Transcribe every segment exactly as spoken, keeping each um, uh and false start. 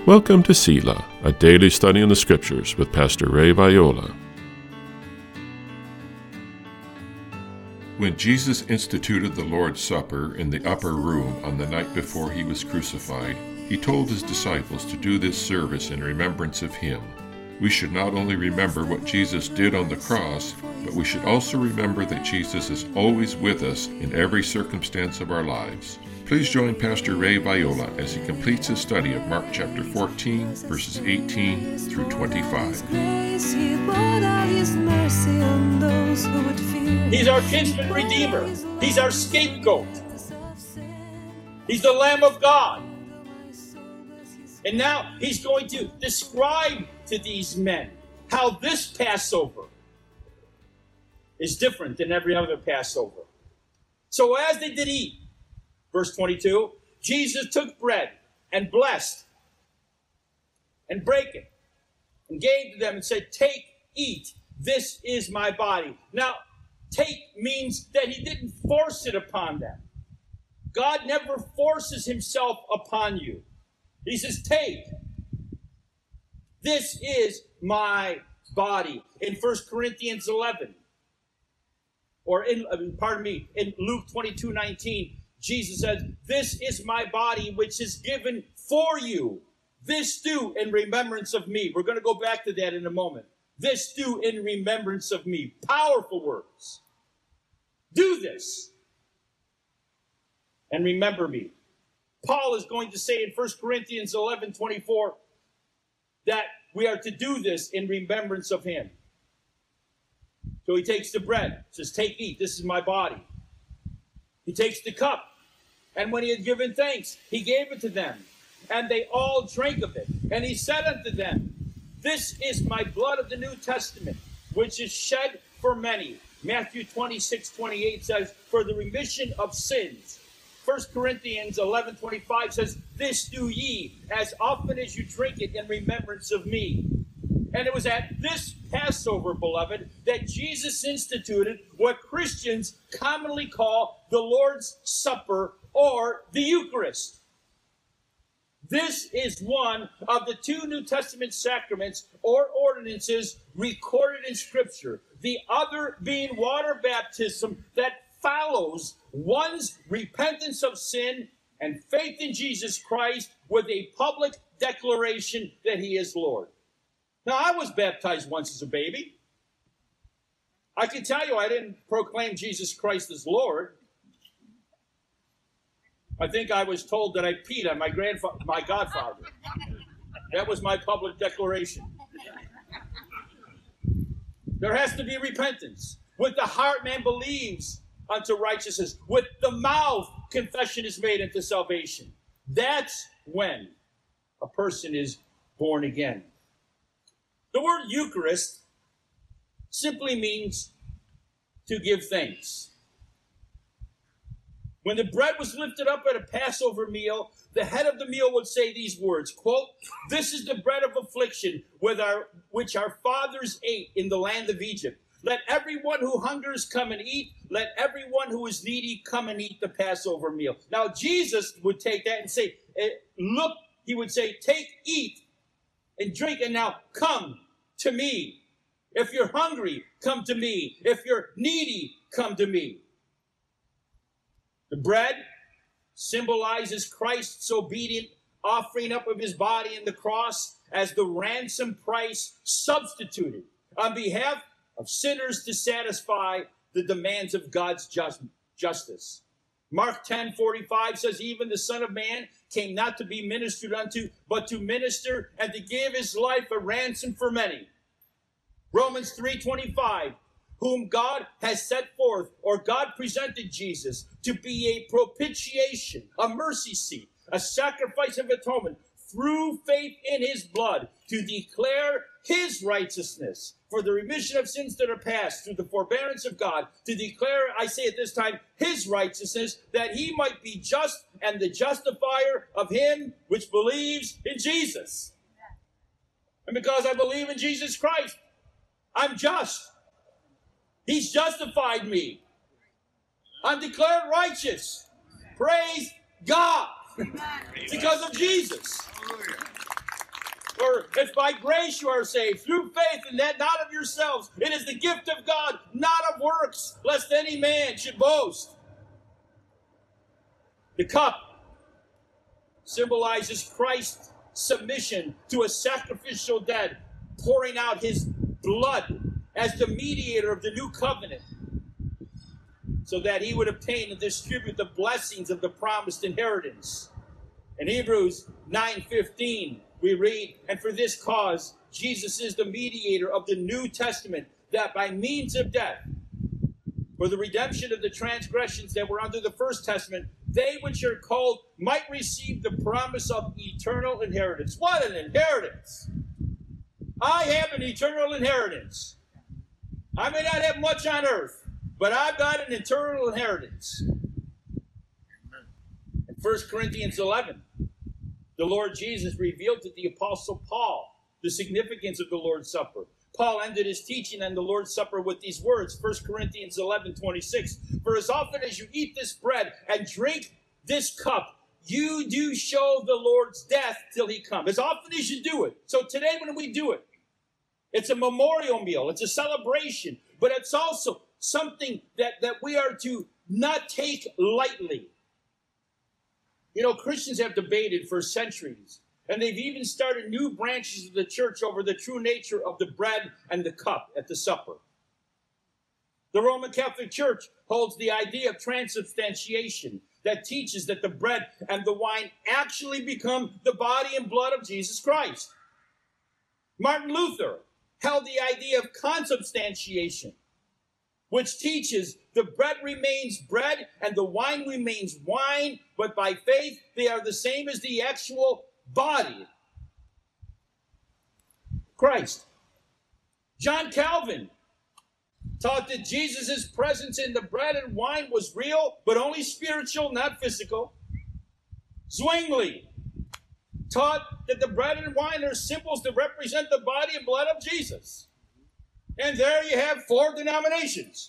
Welcome to Selah, a daily study in the Scriptures with Pastor Ray Viola. When Jesus instituted the Lord's Supper in the upper room on the night before he was crucified, he told his disciples to do this service in remembrance of him. We should not only remember what Jesus did on the cross, but we should also remember that Jesus is always with us in every circumstance of our lives. Please join Pastor Ray Viola as he completes his study of Mark chapter fourteen, verses eighteen through twenty-five. He's our kinsman redeemer. He's our scapegoat. He's the Lamb of God. And now he's going to describe to these men how this Passover is different than every other Passover. So as they did eat, verse twenty-two, Jesus took bread and blessed and brake it and gave to them and said, "Take, eat, this is my body." Now, take means that he didn't force it upon them. God never forces himself upon you. He says, "Take, this is my body." In First Corinthians eleven, or in, pardon me, in Luke twenty-two nineteen, Jesus says, "This is my body, which is given for you. This do in remembrance of me." We're going to go back to that in a moment. This do in remembrance of me. Powerful words. Do this and remember me. Paul is going to say in First Corinthians eleven twenty-four that we are to do this in remembrance of him. So he takes the bread, says, "Take, eat, this is my body." He takes the cup, and when he had given thanks, he gave it to them, and they all drank of it. And he said unto them, "This is my blood of the New Testament, which is shed for many." Matthew twenty-six twenty-eight says, "For the remission of sins." First Corinthians eleven twenty-five says, "This do ye as often as you drink it in remembrance of me." And it was at this Passover, beloved, that Jesus instituted what Christians commonly call the Lord's Supper or the Eucharist. This is one of the two New Testament sacraments or ordinances recorded in Scripture, the other being water baptism that follows one's repentance of sin and faith in Jesus Christ with a public declaration that he is Lord. Now, I was baptized once as a baby. I can tell you I didn't proclaim Jesus Christ as Lord. I think I was told that I peed on my grandfather, my godfather. That was my public declaration. There has to be repentance. With the heart man believes unto righteousness. With the mouth confession is made unto salvation. That's when a person is born again. The word Eucharist simply means to give thanks. When the bread was lifted up at a Passover meal, the head of the meal would say these words, quote, "This is the bread of affliction with our, which our fathers ate in the land of Egypt. Let everyone who hungers come and eat. Let everyone who is needy come and eat the Passover meal." Now, Jesus would take that and say, look, he would say, "Take, eat, and drink, and now come to me. If you're hungry, come to me. If you're needy, come to me." The bread symbolizes Christ's obedient offering up of his body in the cross as the ransom price substituted on behalf of sinners to satisfy the demands of God's just, justice. Mark ten forty-five says, "Even the Son of Man came not to be ministered unto, but to minister and to give his life a ransom for many." Romans three twenty-five, "Whom God has set forth," or God presented Jesus to be a propitiation, a mercy seat, a sacrifice of atonement through faith in his blood to declare his righteousness for the remission of sins that are past through the forbearance of God, to declare, I say at this time, his righteousness, that he might be just and the justifier of him which believes in Jesus. And because I believe in Jesus Christ, I'm just. He's justified me. I'm declared righteous. Praise God. Because of Jesus. or it's by grace you are saved, through faith, and that not of yourselves. It is the gift of God, not of works, lest any man should boast. The cup symbolizes Christ's submission to a sacrificial death, pouring out his blood as the mediator of the new covenant, so that he would obtain and distribute the blessings of the promised inheritance. In Hebrews nine fifteen, we read, and for this cause, Jesus is the mediator of the New Testament, that by means of death, for the redemption of the transgressions that were under the first testament, they which are called might receive the promise of eternal inheritance. What an inheritance! I have an eternal inheritance. I may not have much on earth, but I've got an eternal inheritance. In First Corinthians eleven, the Lord Jesus revealed to the Apostle Paul the significance of the Lord's Supper. Paul ended his teaching on the Lord's Supper with these words, First Corinthians eleven twenty-six, for as often as you eat this bread and drink this cup, you do show the Lord's death till he comes. As often as you do it. So today when we do it, it's a memorial meal. It's a celebration. But it's also something that, that we are to not take lightly. You know, Christians have debated for centuries, and they've even started new branches of the church over the true nature of the bread and the cup at the supper. The Roman Catholic Church holds the idea of transubstantiation that teaches that the bread and the wine actually become the body and blood of Jesus Christ. Martin Luther held the idea of consubstantiation, which teaches the bread remains bread and the wine remains wine, but by faith they are the same as the actual body. Christ. John Calvin taught that Jesus' presence in the bread and wine was real, but only spiritual, not physical. Zwingli taught that the bread and wine are symbols that represent the body and blood of Jesus. And there you have four denominations.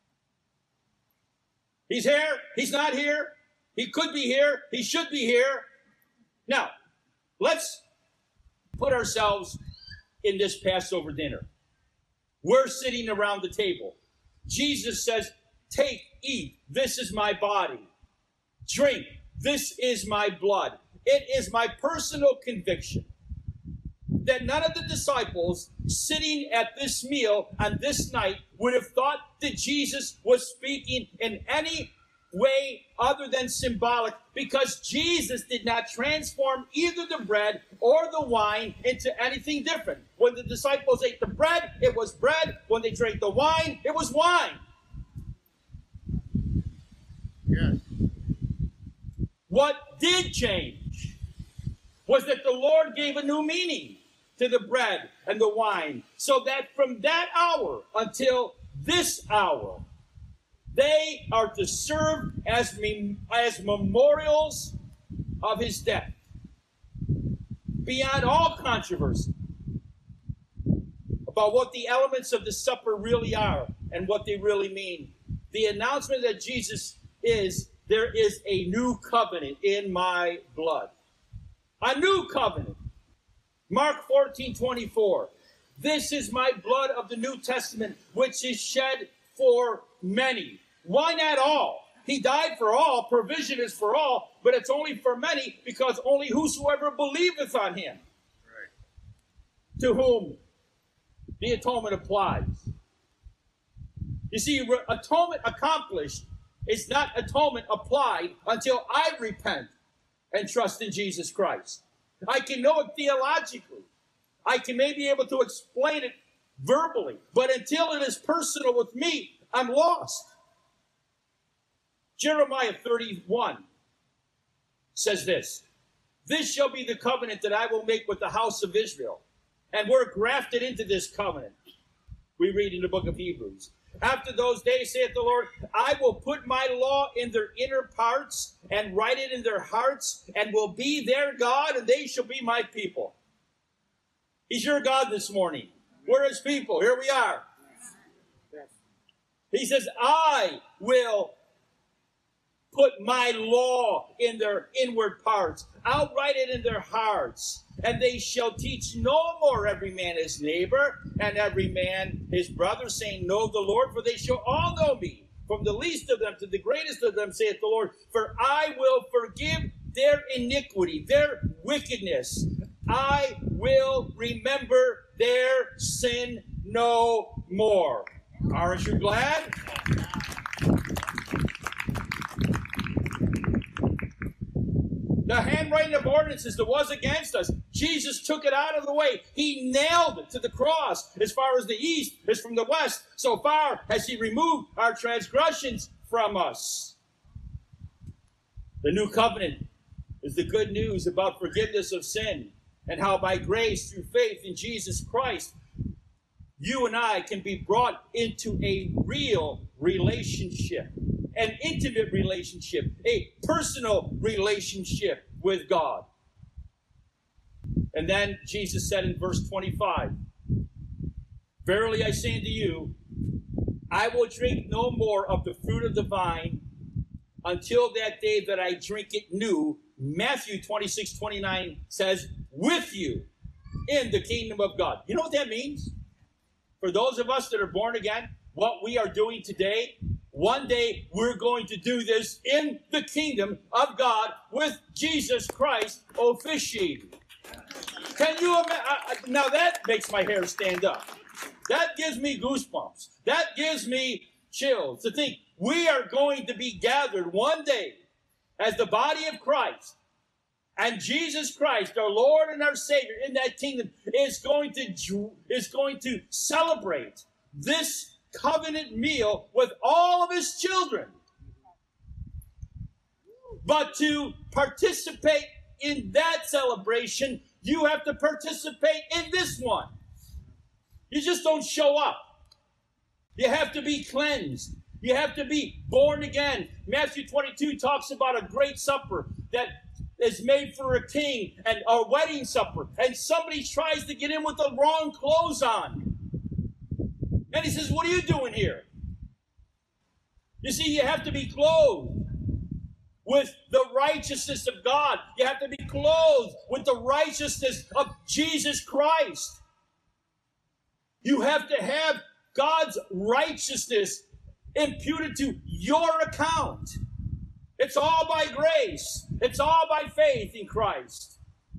He's here, he's not here, he could be here, he should be here. Now, let's put ourselves in this Passover dinner. We're sitting around the table. Jesus says, take, eat, this is my body. Drink, this is my blood. It is my personal conviction that none of the disciples sitting at this meal on this night would have thought that Jesus was speaking in any way other than symbolic, because Jesus did not transform either the bread or the wine into anything different. When the disciples ate the bread, it was bread. When they drank the wine, it was wine. Yes. What did change was that the Lord gave a new meaning to the bread and the wine, so that from that hour until this hour, they are to serve as, mem- as memorials of his death. Beyond all controversy about what the elements of the supper really are and what they really mean, the announcement that Jesus is, there is a new covenant in my blood. A new covenant. Mark fourteen twenty-four. This is my blood of the New Testament, which is shed for many. Why not all? He died for all. Provision is for all, but it's only for many, because only whosoever believeth on him, right, to whom the atonement applies. You see, atonement accomplished is not atonement applied until I repent and trust in Jesus Christ. I can know it theologically. I can maybe be able to explain it verbally, but until it is personal with me, I'm lost. Jeremiah thirty-one says this, this shall be the covenant that I will make with the house of Israel. And we're grafted into this covenant. We read in the book of Hebrews. After those days, saith the Lord, I will put my law in their inner parts and write it in their hearts, and will be their God, and they shall be my people. He's your God this morning. We're his people. Here we are. He says, I will put my law in their inward parts. I'll write it in their hearts. And they shall teach no more every man his neighbor, and every man his brother, saying, Know the Lord, for they shall all know me, from the least of them to the greatest of them, saith the Lord. For I will forgive their iniquity, their wickedness. I will remember their sin no more. Aren't you glad? The handwriting of ordinances that was against us, Jesus took it out of the way. He nailed it to the cross. As far as the east is from the west, so far has he removed our transgressions from us. The new covenant is the good news about forgiveness of sin, and how by grace through faith in Jesus Christ, you and I can be brought into a real relationship, an intimate relationship, a personal relationship with God. And then Jesus said in verse twenty-five, Verily I say unto you, I will drink no more of the fruit of the vine until that day that I drink it new. Matthew twenty-six twenty-nine says, with you in the kingdom of God. You know what that means? For those of us that are born again, what we are doing today, one day we're going to do this in the kingdom of God with Jesus Christ officiating. Can you imagine? Now that makes my hair stand up. That gives me goosebumps. That gives me chills to think we are going to be gathered one day as the body of Christ. And Jesus Christ, our Lord and our Savior in that kingdom, is going to, is going to celebrate this covenant meal with all of his children. But to participate in that celebration, you have to participate in this one. You just don't show up. You have to be cleansed. You have to be born again. Matthew twenty-two talks about a great supper that is made for a king, and a wedding supper, and somebody tries to get in with the wrong clothes on. And he says, what are you doing here? You see, you have to be clothed with the righteousness of God. You have to be clothed with the righteousness of Jesus Christ. You have to have God's righteousness imputed to your account. It's all by grace. It's all by faith in Christ.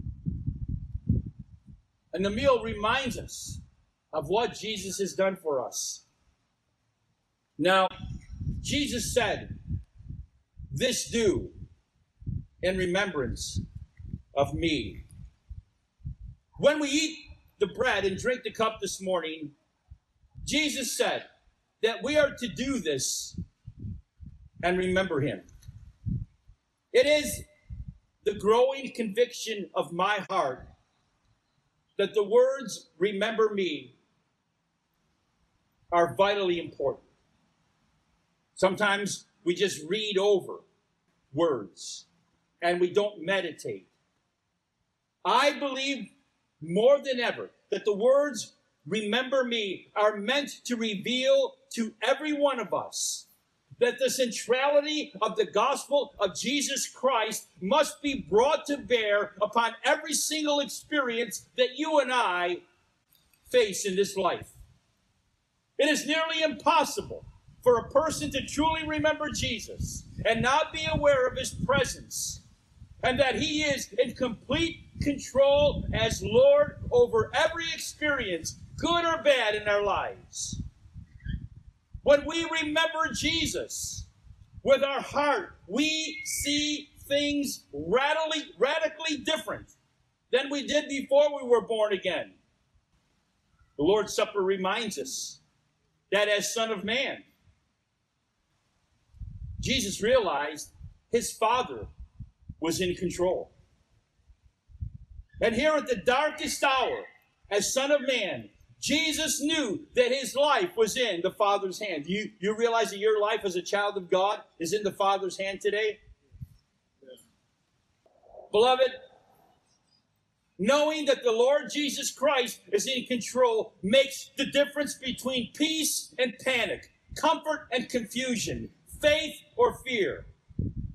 And the meal reminds us of what Jesus has done for us. Now, Jesus said, this do in remembrance of me. When we eat the bread and drink the cup this morning, Jesus said that we are to do this and remember him. It is the growing conviction of my heart that the words, remember me, are vitally important. Sometimes we just read over words and we don't meditate. I believe more than ever that the words, remember me, are meant to reveal to every one of us that the centrality of the gospel of Jesus Christ must be brought to bear upon every single experience that you and I face in this life. It is nearly impossible for a person to truly remember Jesus and not be aware of his presence, and that he is in complete control as Lord over every experience, good or bad, in our lives. When we remember Jesus with our heart, we see things radically, radically different than we did before we were born again. The Lord's Supper reminds us that as Son of Man, Jesus realized his Father was in control. And here at the darkest hour, as Son of Man, Jesus knew that his life was in the Father's hand. You, you realize that your life as a child of God is in the Father's hand today? Yes. Beloved, knowing that the Lord Jesus Christ is in control makes the difference between peace and panic, comfort and confusion, faith or fear.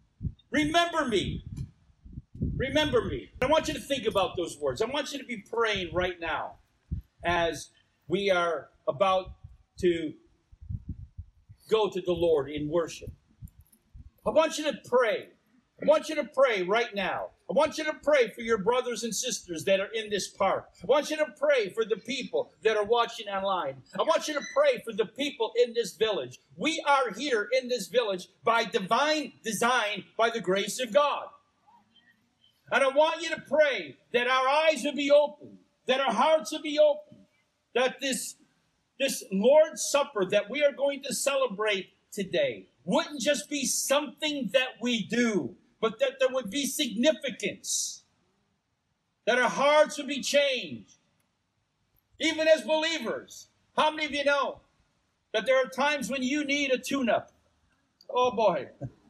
Remember me. Remember me. I want you to think about those words. I want you to be praying right now as we are about to go to the Lord in worship. I want you to pray. I want you to pray right now. I want you to pray for your brothers and sisters that are in this park. I want you to pray for the people that are watching online. I want you to pray for the people in this village. We are here in this village by divine design, by the grace of God. And I want you to pray that our eyes will be open, that our hearts will be open, that this, this Lord's Supper that we are going to celebrate today wouldn't just be something that we do, but that there would be significance, that our hearts would be changed. Even as believers, how many of you know that there are times when you need a tune-up? Oh boy.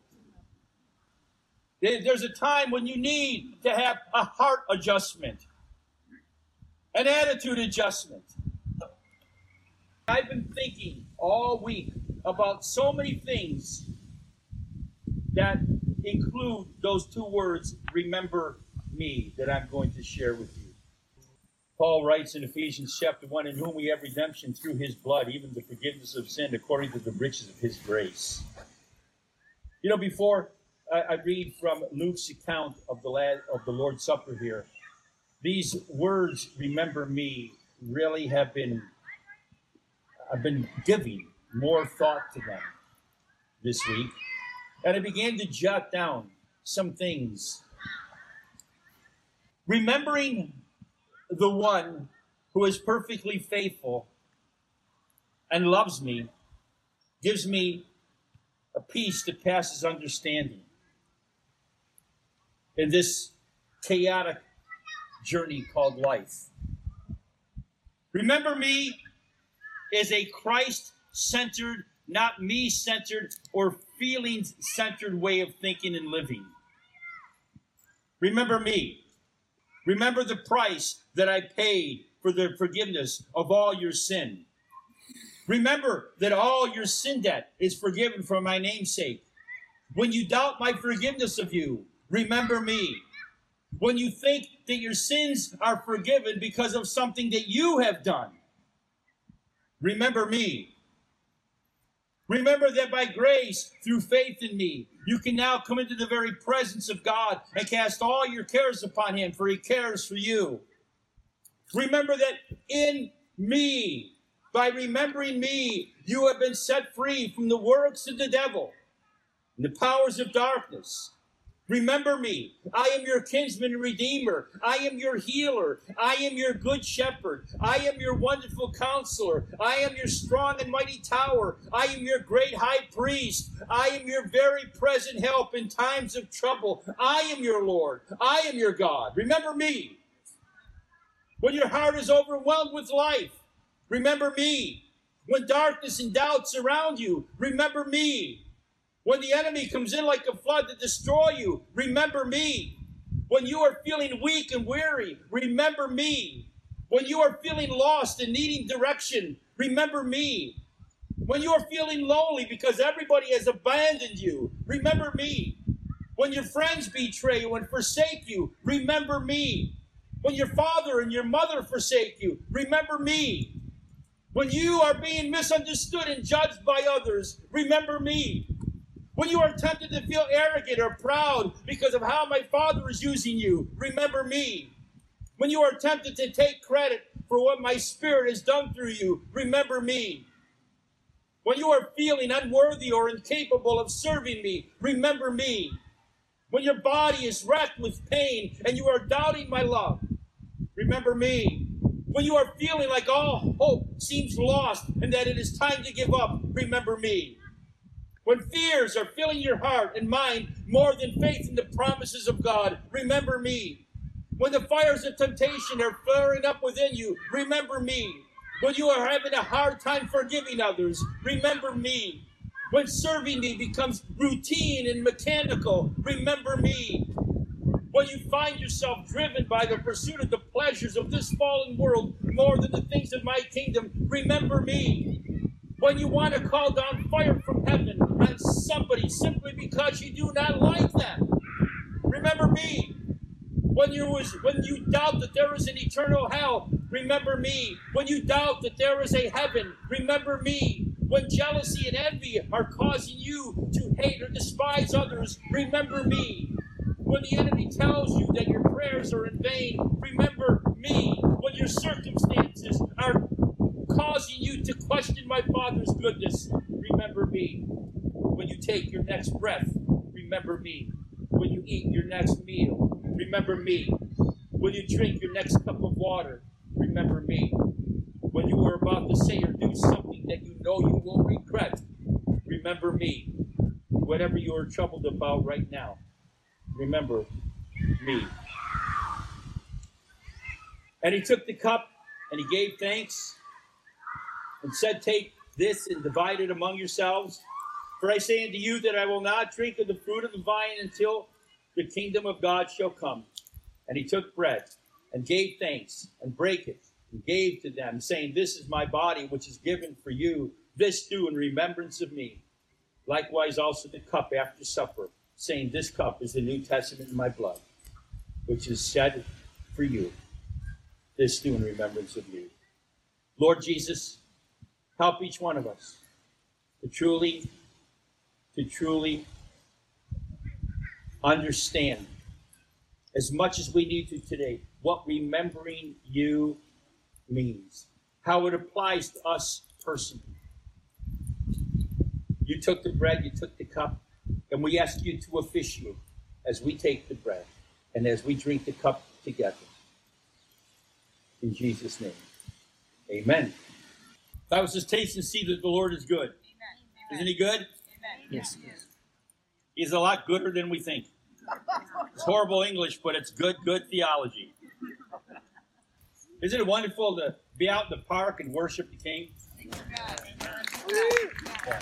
There's a time when you need to have a heart adjustment, an attitude adjustment. I've been thinking all week about so many things that include those two words, remember me, that I'm going to share with you. Paul writes in Ephesians chapter one, in whom we have redemption through his blood, even the forgiveness of sin according to the riches of his grace. You know, before I, I read from Luke's account of the, lad, of the Lord's Supper here, these words, remember me, really have been, I've been giving more thought to them this week. And I began to jot down some things. Remembering the one who is perfectly faithful and loves me gives me a peace that passes understanding in this chaotic journey called life. Remember me is a Christ-centered, not me-centered or feelings-centered way of thinking and living. Remember me. Remember the price that I paid for the forgiveness of all your sin. Remember that all your sin debt is forgiven for my name's sake. When you doubt my forgiveness of you, remember me. When you think that your sins are forgiven because of something that you have done, remember me. Remember that by grace, through faith in me, you can now come into the very presence of God and cast all your cares upon him, for he cares for you. Remember that in me, by remembering me, you have been set free from the works of the devil and the powers of darkness. Remember me. I am your kinsman and redeemer. I am your healer. I am your good shepherd. I am your wonderful counselor. I am your strong and mighty tower. I am your great high priest. I am your very present help in times of trouble. I am your Lord. I am your God. Remember me. When your heart is overwhelmed with life, remember me. When darkness and doubt surround you, remember me. When the enemy comes in like a flood to destroy you, remember me. When you are feeling weak and weary, remember me. When you are feeling lost and needing direction, remember me. When you are feeling lonely because everybody has abandoned you, remember me. When your friends betray you and forsake you, remember me. When your father and your mother forsake you, remember me. When you are being misunderstood and judged by others, remember me. When you are tempted to feel arrogant or proud because of how my Father is using you, remember me. When you are tempted to take credit for what my Spirit has done through you, remember me. When you are feeling unworthy or incapable of serving me, remember me. When your body is racked with pain and you are doubting my love, remember me. When you are feeling like all hope seems lost and that it is time to give up, remember me. When fears are filling your heart and mind more than faith in the promises of God, remember me. When the fires of temptation are flaring up within you, remember me. When you are having a hard time forgiving others, remember me. When serving me becomes routine and mechanical, remember me. When you find yourself driven by the pursuit of the pleasures of this fallen world more than the things of my kingdom, remember me. When you want to call down fire from heaven on somebody simply because you do not like them. Remember me. When you was when you doubt that there is an eternal hell, remember me. When you doubt that there is a heaven, remember me. When jealousy and envy are causing you to hate or despise others, remember me. When the enemy tells you that your prayers are in vain, remember me. When your circumstances are causing you to question my Father's goodness, remember me. When you take your next breath, remember me. When you eat your next meal, remember me. When you drink your next cup of water, remember me. When you are about to say or do something that you know you will regret, remember me. Whatever you are troubled about right now, remember me. And he took the cup and he gave thanks and said, take this and divide it among yourselves. For I say unto you that I will not drink of the fruit of the vine until the kingdom of God shall come. And he took bread and gave thanks and brake it and gave to them, saying, this is my body which is given for you. This do in remembrance of me. Likewise also the cup after supper, saying, this cup is the New Testament in my blood, which is shed for you. This do in remembrance of me. Lord Jesus, help each one of us to truly, to truly understand, as much as we need to today, what remembering you means, how it applies to us personally. You took the bread, you took the cup, and we ask you to officiate as we take the bread and as we drink the cup together. In Jesus' name, amen. That was just taste and see that the Lord is good. Amen. Isn't he good? Amen. Yes. He's a lot gooder than we think. It's horrible English, but it's good, good theology. Isn't it wonderful to be out in the park and worship the King? Yeah.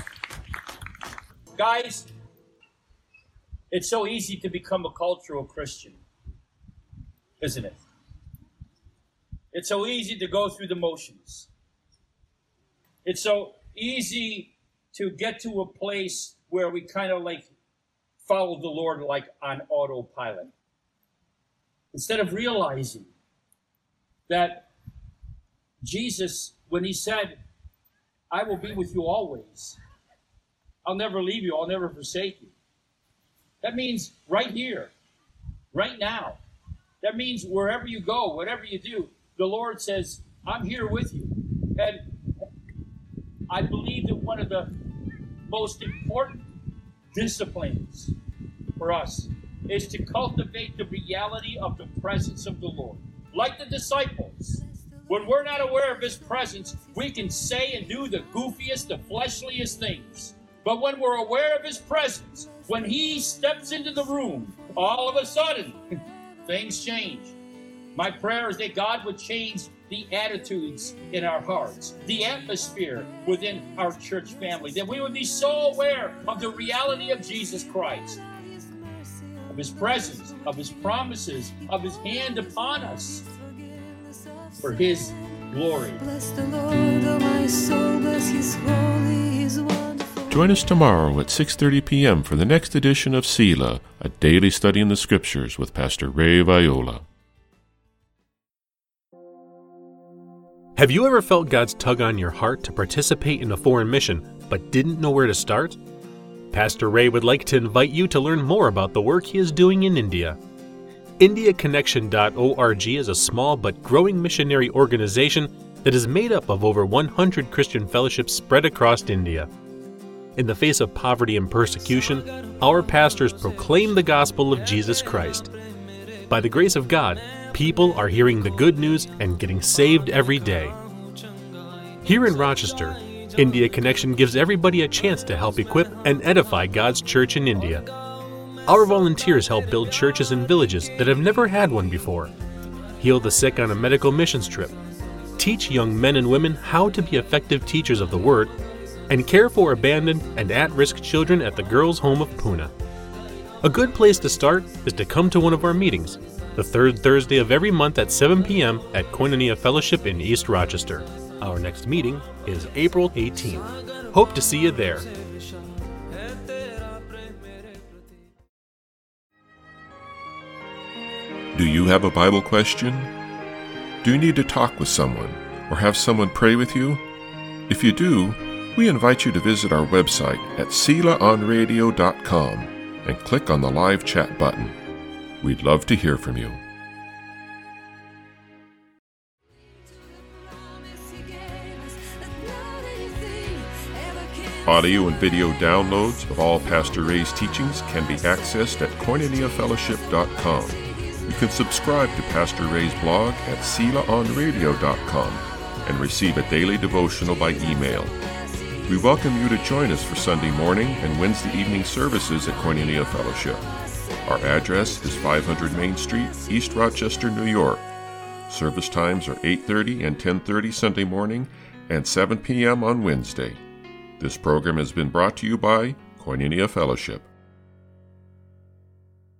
Guys, it's so easy to become a cultural Christian, isn't it? It's so easy to go through the motions. It's so easy to get to a place where we kind of like follow the Lord like on autopilot, instead of realizing that Jesus, when he said, I will be with you always, I'll never leave you, I'll never forsake you. That means right here, right now. That means wherever you go, whatever you do, the Lord says, I'm here with you. And I believe that one of the most important disciplines for us is to cultivate the reality of the presence of the Lord. Like the disciples, when we're not aware of his presence, we can say and do the goofiest, the fleshliest things. But when we're aware of his presence, when he steps into the room, all of a sudden, things change. My prayer is that God would change the attitudes in our hearts, the atmosphere within our church family, that we would be so aware of the reality of Jesus Christ, of his presence, of his promises, of his hand upon us for his glory. Bless the Lord, oh my soul, bless his holy, his wonderful. Join us tomorrow at six thirty p.m. for the next edition of Selah, a daily study in the Scriptures with Pastor Ray Viola. Have you ever felt God's tug on your heart to participate in a foreign mission, but didn't know where to start? Pastor Ray would like to invite you to learn more about the work he is doing in India. India Connection dot org is a small but growing missionary organization that is made up of over one hundred Christian fellowships spread across India. In the face of poverty and persecution, our pastors proclaim the gospel of Jesus Christ. By the grace of God, people are hearing the good news and getting saved every day. Here in Rochester, India Connection gives everybody a chance to help equip and edify God's church in India. Our volunteers help build churches in villages that have never had one before, heal the sick on a medical missions trip, teach young men and women how to be effective teachers of the Word, and care for abandoned and at-risk children at the Girls' Home of Pune. A good place to start is to come to one of our meetings, the third Thursday of every month at seven p.m. at Koinonia Fellowship in East Rochester. Our next meeting is April eighteenth. Hope to see you there. Do you have a Bible question? Do you need to talk with someone or have someone pray with you? If you do, we invite you to visit our website at selah on radio dot com and click on the live chat button. We'd love to hear from you. Audio and video downloads of all Pastor Ray's teachings can be accessed at koinonia fellowship dot com. You can subscribe to Pastor Ray's blog at selah on radio dot com and receive a daily devotional by email. We welcome you to join us for Sunday morning and Wednesday evening services at Koinonia Fellowship. Our address is five hundred Main Street, East Rochester, New York. Service times are eight thirty and ten thirty Sunday morning and seven p.m. on Wednesday. This program has been brought to you by Koinonia Fellowship.